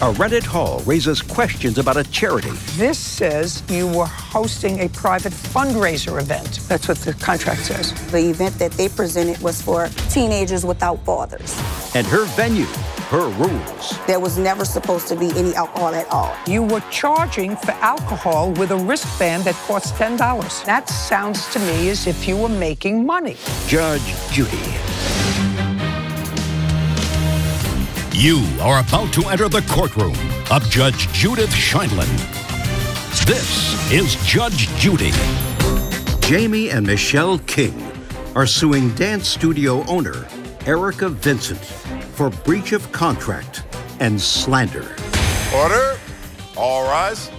A rented hall raises questions about a charity. This says you were hosting a private fundraiser event. That's what the contract says. The event that they presented was for teenagers without fathers. And her venue, her rules. There was never supposed to be any alcohol at all. You were charging for alcohol with a wristband that costs $10. That sounds to me as if you were making money. Judge Judy. You are about to enter the courtroom of Judge Judith Sheindlin. This is Judge Judy. Jamie and Michelle King are suing dance studio owner Erica Vincent for breach of contract and slander. Order. All rise.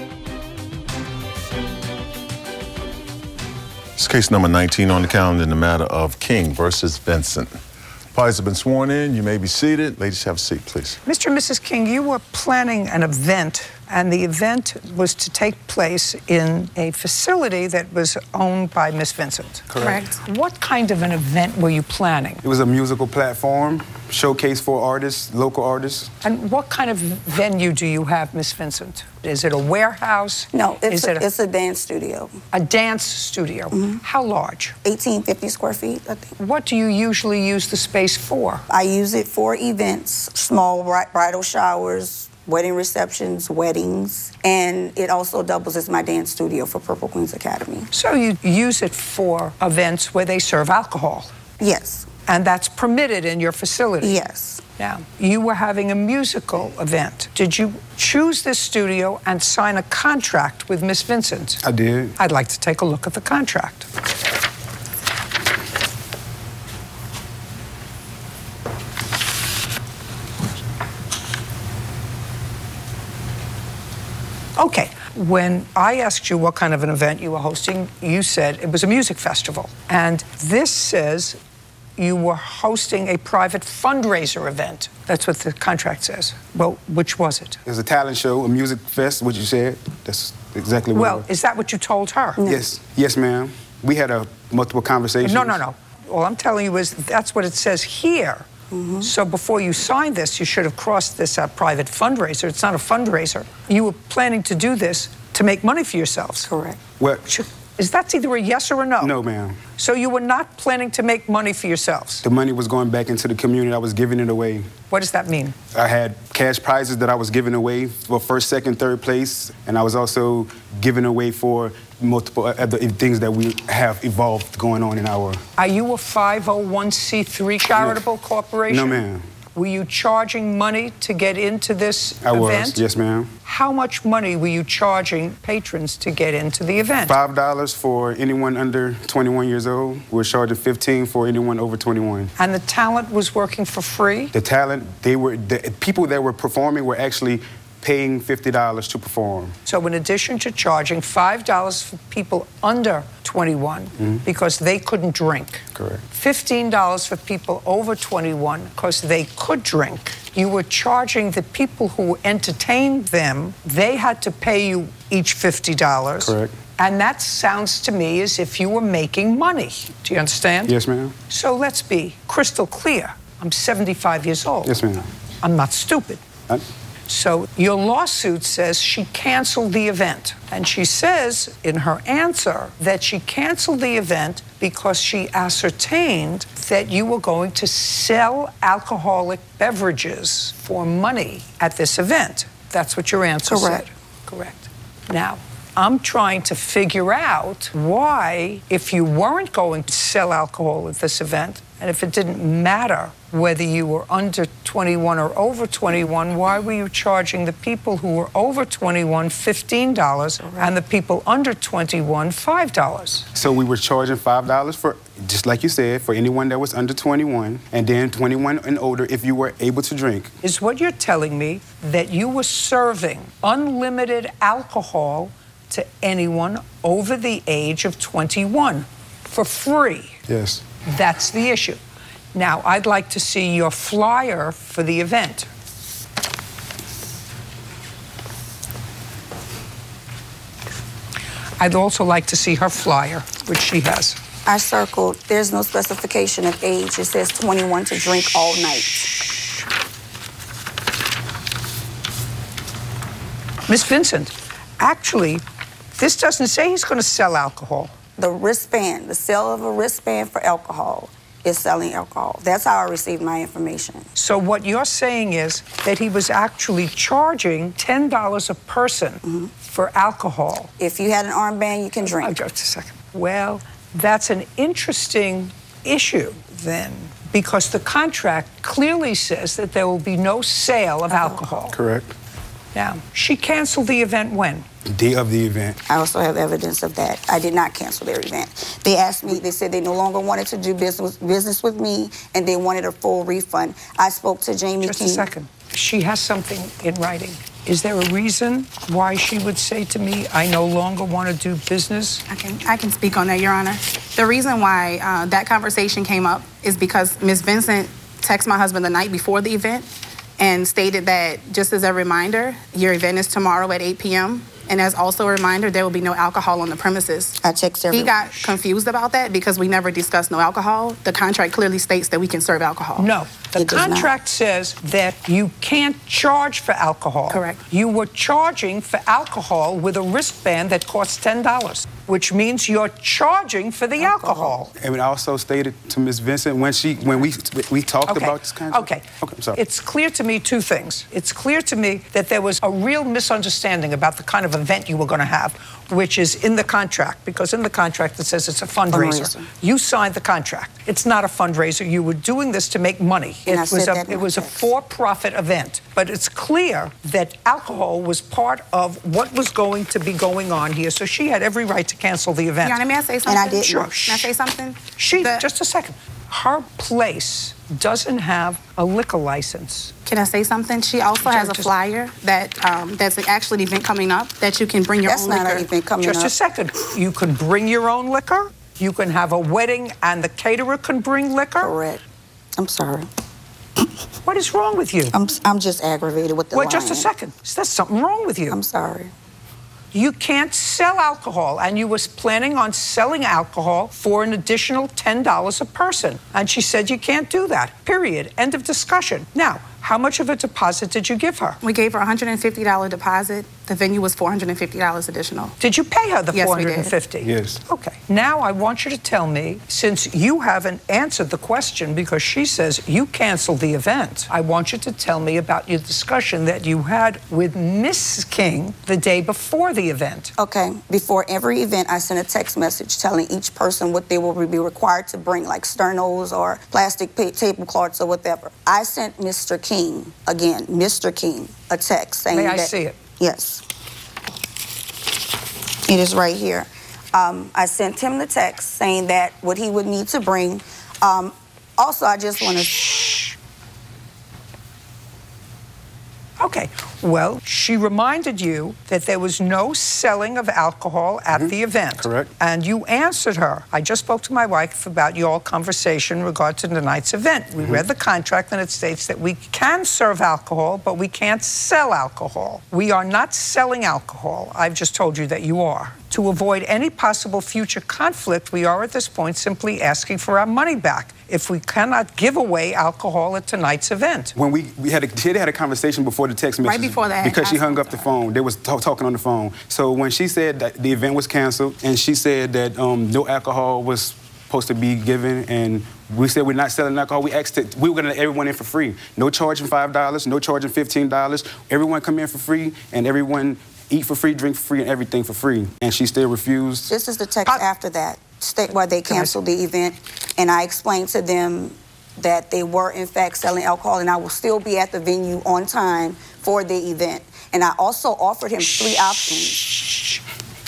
It's case number 19 on the calendar in the matter of King versus Vincent. Parties have been sworn in. You may be seated. Ladies, have a seat, please. Mr. and Mrs. King, you were planning an event, and the event was to take place in a facility that was owned by Miss Vincent. Correct. What kind of an event were you planning? It was a musical platform, showcase for artists, local artists. And what kind of venue do you have, Miss Vincent? Is it a warehouse? No, Is it it's a dance studio. a dance studio? How large? 1850 square feet, I think. What do you usually use the space for? I use it for events, small bridal showers, wedding receptions, weddings, and it also doubles as my dance studio for Purple Queens Academy. So you use it for events where they serve alcohol, Yes, and that's permitted in your facility? yes. Now, you were having a musical event. Did you choose this studio and sign a contract with Miss Vincent? I did. I'd like to take a look at the contract. Okay, when I asked you what kind of an event you were hosting, you said it was a music festival. And this says you were hosting a private fundraiser event. That's what the contract says. Well, which was it? It was a talent show, a music fest, what you said. That's exactly what it Well, was. is that what you told her? Yes, ma'am. We had multiple conversations. No. All I'm telling you is that's what it says here. So before you signed this, you should have crossed this private fundraiser. It's not a fundraiser. You were planning to do this to make money for yourselves. Correct. Well, Is that either a yes or a no? no, ma'am. So you were not planning to make money for yourselves. The money was going back into the community. I was giving it away. What does that mean? I had cash prizes that I was giving away for first, second, third place, and I was also giving away for multiple other things that we have evolved going on in our... Are you a 501c3 charitable corporation? No, ma'am. Were you charging money to get into this I event? was, yes, ma'am. How much money were you charging patrons to get into the event? $5 for anyone under 21 years old. We're charging $15 for anyone over 21. And the talent was working for free? The talent, the people that were performing were actually paying $50 to perform. So in addition to charging $5 for people under 21 because they couldn't drink, Correct. $15 for people over 21 because they could drink, you were charging the people who entertained them, they had to pay you each $50. Correct. And that sounds to me as if you were making money. Do you understand? Yes, ma'am. So let's be crystal clear. I'm 75 years old. Yes, ma'am. I'm not stupid. I- So your lawsuit says she canceled the event. And she says in her answer that she canceled the event because she ascertained that you were going to sell alcoholic beverages for money at this event. That's what your answer Correct. said. Correct. Now, I'm trying to figure out why, if you weren't going to sell alcohol at this event, and if it didn't matter whether you were under 21 or over 21, why were you charging the people who were over 21 $15 and the people under 21 $5? So we were charging $5 for, just like you said, for anyone that was under 21, and then 21 and older if you were able to drink. Is what you're telling me that you were serving unlimited alcohol to anyone over the age of 21 for free? Yes. That's the issue. Now, I'd like to see your flyer for the event. I'd also like to see her flyer, which she has. I circled, there's no specification of age. It says 21 to drink all night. Miss Vincent, actually, this doesn't say he's going to sell alcohol. The wristband, the sale of a wristband for alcohol is selling alcohol. That's how I received my information. So what you're saying is that he was actually charging $10 a person for alcohol. If you had an armband, you can drink. Just a second. Well, that's an interesting issue then, because the contract clearly says that there will be no sale of alcohol. Correct. Now, she canceled the event when? The day of the event. I also have evidence of that. I did not cancel their event. They asked me, they said they no longer wanted to do business with me, and they wanted a full refund. I spoke to Jamie King. Just a second. She has something in writing. Is there a reason why she would say to me, I no longer want to do business? I can speak on that, Your Honor. The reason why that conversation came up is because Ms. Vincent texted my husband the night before the event and stated that, just as a reminder, your event is tomorrow at 8 p.m., and as also a reminder, there will be no alcohol on the premises. I checked everyone. He got confused about that because we never discussed no alcohol. The contract clearly states that we can serve alcohol. No, the contract says that you can't charge for alcohol. Correct. You were charging for alcohol with a wristband that costs $10, which means you're charging for the alcohol. And I also stated to Ms. Vincent when we talked about this contract. Okay. I'm sorry. It's clear to me two things. It's clear to me that there was a real misunderstanding about the kind of event you were going to have, which is in the contract, because in the contract it says it's a fundraiser. You signed the contract. It's not a fundraiser. You were doing this to make money. It was a for-profit event. But it's clear that alcohol was part of what was going to be going on here, so she had every right to cancel the event. Your Honor, may I say something? And I did. Sure. May I say something? Just a second. Her place doesn't have a liquor license. Can I say something? She also has a flyer that's actually an event coming up that you can bring your own liquor. That's not an event coming up. Just a second. You can bring your own liquor. You can have a wedding and the caterer can bring liquor. Correct. I'm sorry. What is wrong with you? I'm just aggravated with the Well, lying. just a second. There's something wrong with you. I'm sorry. You can't sell alcohol, and you was planning on selling alcohol for an additional $10 a person. And she said you can't do that, period. End of discussion. Now, how much of a deposit did you give her? We gave her a $150 deposit. The venue was $450 additional. Did you pay her the Yes, $450? we did. Yes. Okay. Now I want you to tell me, since you haven't answered the question because she says you canceled the event, I want you to tell me about your discussion that you had with Miss King the day before the event. Okay. Before every event, I sent a text message telling each person what they will be required to bring, like sternos or plastic tablecloths or whatever. I sent Mr. King, a text saying May I see it? Yes. It is right here. I sent him the text saying that what he would need to bring. Also, I just want to... Okay. Well, she reminded you that there was no selling of alcohol at the event. Correct. And you answered her. I just spoke to my wife about your conversation in regard to tonight's event. We read the contract, and it states that we can serve alcohol, but we can't sell alcohol. We are not selling alcohol. I've just told you that you are. To avoid any possible future conflict, we are at this point simply asking for our money back if we cannot give away alcohol at tonight's event. When she had a conversation before the text message. Right before that. Because she hung up the phone. They was talking on the phone. So when she said that the event was canceled and she said that no alcohol was supposed to be given, and we said we're not selling alcohol, we asked that we were gonna let everyone in for free. No charging $5, no charging $15. Everyone come in for free, and everyone eat for free, drink for free, and everything for free. And she still refused. This is the text after that, where they canceled the event, and I explained to them that they were in fact selling alcohol, and I will still be at the venue on time for the event. And I also offered him 3 options.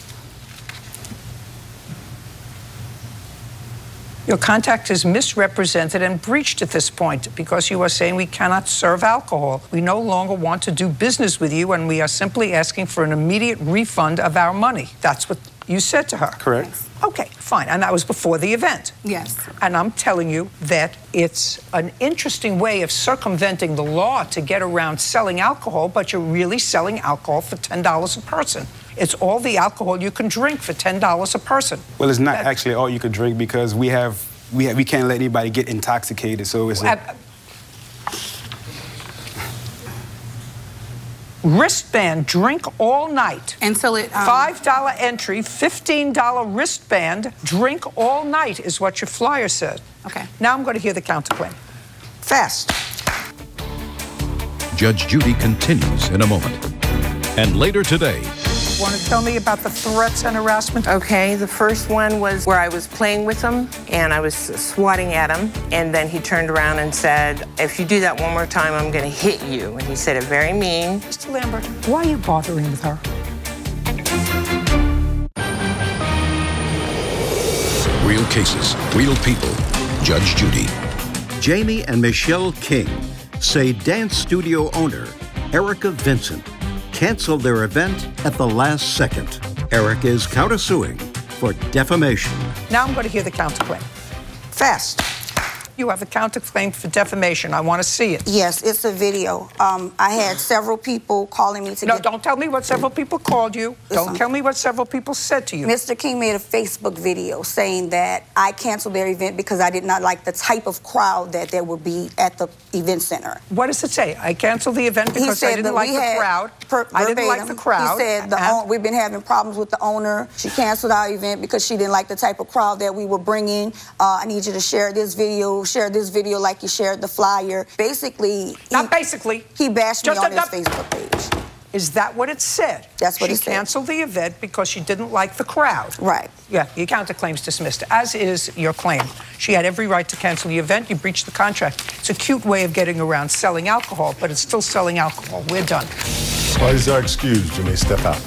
Your contact is misrepresented and breached at this point because you are saying we cannot serve alcohol. We no longer want to do business with you, and we are simply asking for an immediate refund of our money. That's what you said to her. Correct. Okay, fine. And that was before the event. Yes. And I'm telling you that it's an interesting way of circumventing the law to get around selling alcohol, but you're really selling alcohol for $10 a person. It's all the alcohol you can drink for $10 a person. Well, it's not actually all you could drink because we can't let anybody get intoxicated. So it's Wristband, drink all night. Until it... $5 entry, $15 wristband, drink all night is what your flyer said. Okay. Now I'm going to hear the counterclaim. Fast. Judge Judy continues in a moment. And later today, Want to tell me about the threats and harassment? Okay, the first one was where I was playing with him and I was swatting at him, and then he turned around and said, if you do that one more time, I'm going to hit you. And he said it very mean. Mr. Lambert, why are you bothering with her? real cases, real people. Judge Judy. Jamie and Michelle King say dance studio owner Erica Vincent canceled their event at the last second. Erica is countersuing for defamation. Now I'm going to hear the counterclaim. Fast. You have a counterclaim for defamation. I want to see it. Yes, it's a video. I had several people calling me to No, don't tell me what several people called you. Don't tell me what several people said to you. Mr. King made a Facebook video saying that I canceled their event because I did not like the type of crowd that there would be at the event center. What does it say? I canceled the event because I didn't like the crowd. I didn't like the crowd. He said we've been having problems with the owner. She canceled our event because she didn't like the type of crowd that we were bringing. I need you to share this video like you shared the flyer. Basically, he bashed me on his Facebook page. Is that what it said? That's what it said. She canceled the event because she didn't like the crowd. Right. Yeah, your counterclaim's dismissed, as is your claim. She had every right to cancel the event. You breached the contract. It's a cute way of getting around selling alcohol, but it's still selling alcohol. We're done. Parties are excused. You may step out.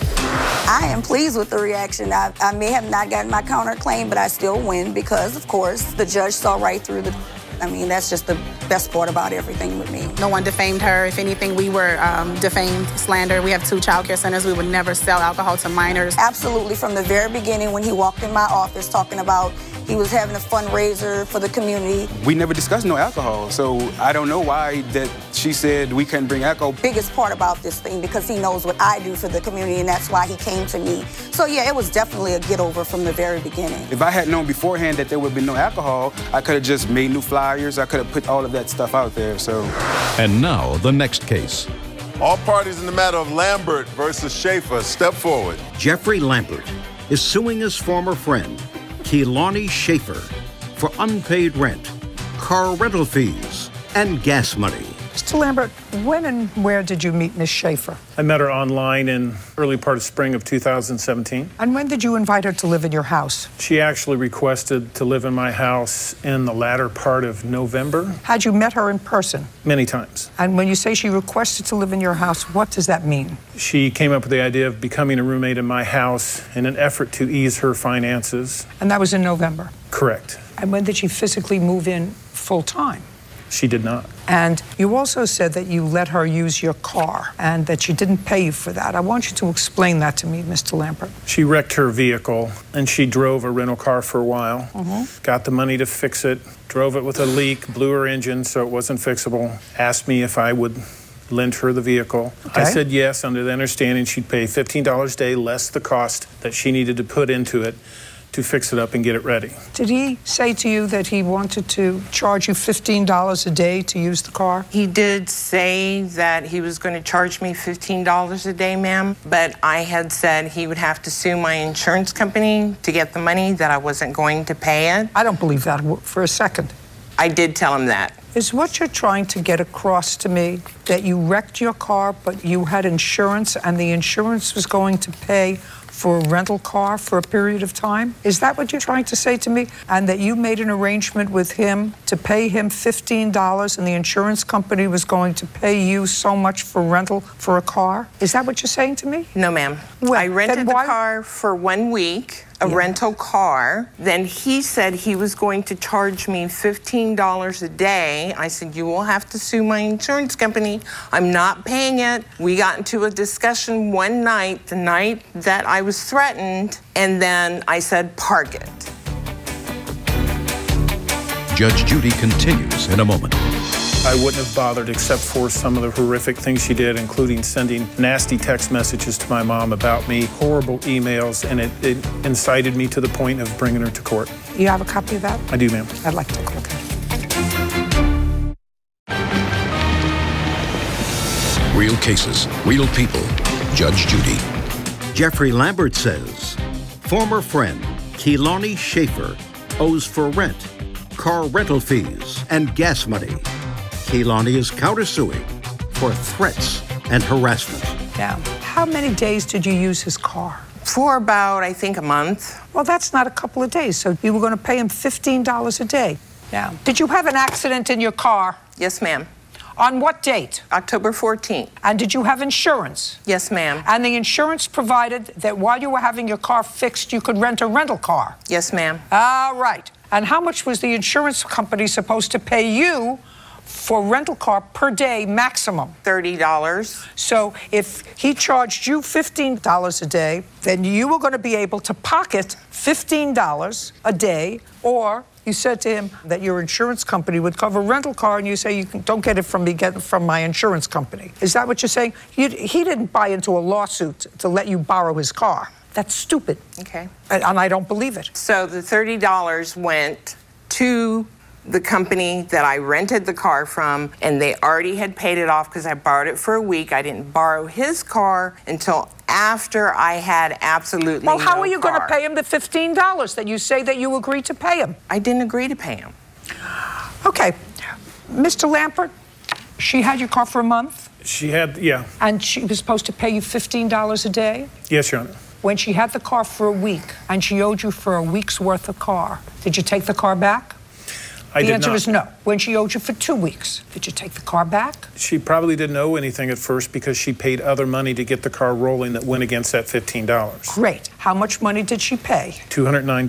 I am pleased with the reaction. I may have not gotten my counterclaim, but I still win because, of course, the judge saw right through the... I mean, that's just the best part about everything with me. No one defamed her. If anything, we were defamed, slander. We have 2 child care centers. We would never sell alcohol to minors. Absolutely. From the very beginning, when he walked in my office talking about he was having a fundraiser for the community. We never discussed no alcohol, so I don't know why that she said we couldn't bring alcohol. Biggest part about this thing, because he knows what I do for the community, and that's why he came to me. So yeah, it was definitely a get-over from the very beginning. If I had known beforehand that there would be no alcohol, I could have just made new flyers. I could have put all of that stuff out there, so. And now, the next case. All parties in the matter of Lambert versus Schaefer, step forward. Jeffrey Lambert is suing his former friend, Keelani Schaefer, for unpaid rent, car rental fees, and gas money. Mr. Lambert, when and where did you meet Ms. Schaefer? I met her online in early part of spring of 2017. And when did you invite her to live in your house? She actually requested to live in my house in the latter part of November. Had you met her in person? Many times. And when you say she requested to live in your house, what does that mean? She came up with the idea of becoming a roommate in my house in an effort to ease her finances. And that was in November? Correct. And when did she physically move in full-time? She did not. And you also said that you let her use your car and that she didn't pay you for that. I want you to explain that to me, Mr. Lambert. She wrecked her vehicle and she drove a rental car for a while. Got the money to fix it, drove it with a leak, blew her engine so it wasn't fixable, asked me if I would lend her the vehicle. Okay. I said yes, under the understanding she'd pay $15 a day less the cost that she needed to put into it to fix it up and get it ready. Did he say to you that he wanted to charge you $15 a day to use the car? He did say that he was going to charge me $15 a day, ma'am, but I had said he would have to sue my insurance company to get the money, that I wasn't going to pay it. I don't believe that for a second. I did tell him that. Is what you're trying to get across to me that you wrecked your car, but you had insurance and the insurance was going to pay for a rental car for a period of time? Is that what you're trying to say to me? And that you made an arrangement with him to pay him $15 and the insurance company was going to pay you so much for rental for a car? Is that what you're saying to me? No, ma'am. Well, I rented then the why- car for 1 week, a rental car. Then he said he was going to charge me $15 a day. I said, you will have to sue my insurance company. I'm not paying it. We got into a discussion one night, the night that I was threatened, and then I said, park it. Judge Judy continues in a moment. I wouldn't have bothered except for some of the horrific things she did, including sending nasty text messages to my mom about me, horrible emails, and it incited me to the point of bringing her to court. You have a copy of that? I do, ma'am. I'd like to look at it. Real Real cases, real people. Judge Judy. Jeffrey Lambert says former friend Keelani Schaefer owes for rent, car rental fees, and gas money. Keelani is countersuing for threats and harassment. Now, how many days did you use his car? For about, I think, a month. Well, that's not a couple of days, so you were going to pay him $15 a day. Now, did you have an accident in your car? Yes, ma'am. On what date? October 14th. And did you have insurance? Yes, ma'am. And the insurance provided that while you were having your car fixed, you could rent a rental car? Yes, ma'am. All right. And how much was the insurance company supposed to pay you for rental car per day maximum? $30. So if he charged you $15 a day, then you were going to be able to pocket $15 a day, or you said to him that your insurance company would cover rental car, and you say, don't get it from me, get it from my insurance company. Is that what you're saying? He didn't buy into a lawsuit to let you borrow his car. That's stupid. Okay. And I don't believe it. So the $30 went to the company that I rented the car from, and they already had paid it off because I borrowed it for a week. I didn't borrow his car until after I had absolutely no car. Well, how are you going to pay him the $15 that you say that you agreed to pay him? I didn't agree to pay him. Okay. Mr. Lambert, she had your car for a month? She had, yeah. And she was supposed to pay you $15 a day? Yes, Your Honor. When she had the car for a week and she owed you for a week's worth of car, did you take the car back? The answer is no. When she owed you for 2 weeks, did you take the car back? She probably didn't owe anything at first because she paid other money to get the car rolling that went against that $15. Great. How much money did she pay? $209.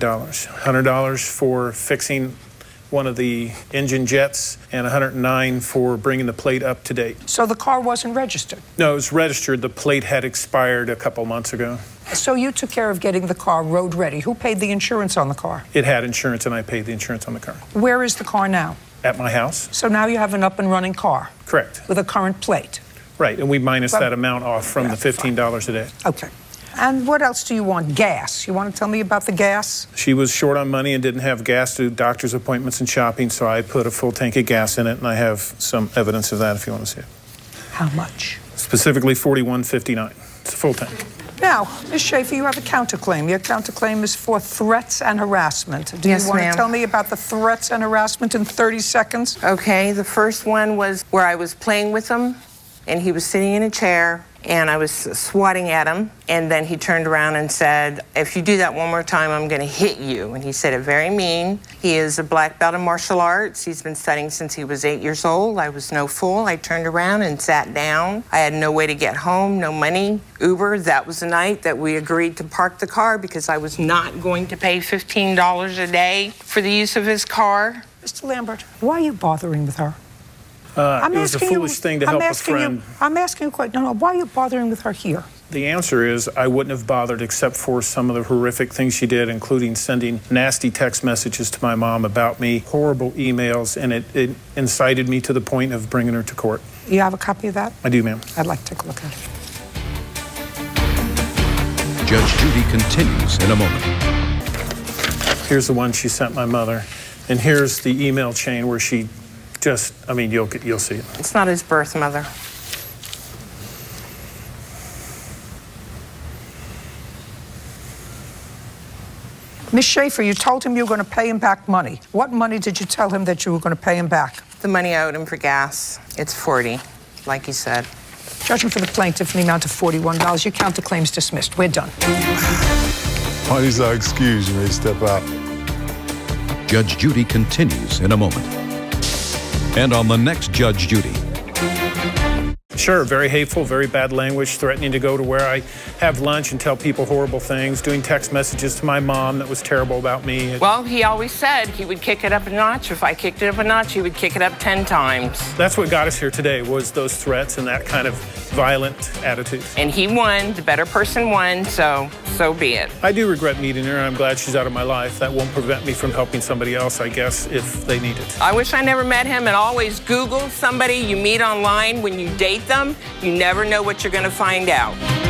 $100 for fixing one of the engine jets and $109 for bringing the plate up to date. So the car wasn't registered? No, it was registered. The plate had expired a couple months ago. So you took care of getting the car road ready. Who paid the insurance on the car? It had insurance, and I paid the insurance on the car. Where is the car now? At my house. So now you have an up and running car? Correct. With a current plate? Right, and we minus that amount off from the $15 a day. Okay. And what else do you want? Gas. You want to tell me about the gas? She was short on money and didn't have gas to do doctor's appointments and shopping, so I put a full tank of gas in it, and I have some evidence of that if you want to see it. How much? Specifically $41.59. It's a full tank. Now, Ms. Schaefer, you have a counterclaim. Your counterclaim is for threats and harassment. Do you want to tell me about the threats and harassment in 30 seconds? Okay, the first one was where I was playing with him, and he was sitting in a chair, and I was swatting at him, and then he turned around and said, if you do that one more time, I'm going to hit you. And he said it very mean. He is a black belt in martial arts. He's been studying since he was 8 years old. I was no fool. I turned around and sat down. I had no way to get home, no money, Uber. That was the night that we agreed to park the car because I was not going to pay $15 a day for the use of his car. Mr. Lambert, why are you bothering with her? It was a foolish thing to help a friend. I'm asking you quite, no, why are you bothering with her here? The answer is I wouldn't have bothered except for some of the horrific things she did, including sending nasty text messages to my mom about me, horrible emails, and it incited me to the point of bringing her to court. You have a copy of that? I do, ma'am. I'd like to take a look at it. Judge Judy continues in a moment. Here's the one she sent my mother, and here's the email chain where she just, I mean, you'll see it. It's not his birth mother. Ms. Schaefer, you told him you were going to pay him back money. What money did you tell him that you were going to pay him back? The money I owed him for gas. It's $40, like you said. Judgment for the plaintiff in the amount of $41. Your counterclaim's dismissed. We're done. Parties are excused. You may step out. Judge Judy continues in a moment. And on the next Judge Judy. Sure, very hateful, very bad language, threatening to go to where I have lunch and tell people horrible things, doing text messages to my mom that was terrible about me. Well, he always said he would kick it up a notch. If I kicked it up a notch, he would kick it up 10 times. That's what got us here today, was those threats and that kind of violent attitude. And he won, the better person won, so be it. I do regret meeting her, and I'm glad she's out of my life. That won't prevent me from helping somebody else, I guess, if they need it. I wish I never met him, and always Google somebody you meet online when you date them. You never know what you're going to find out.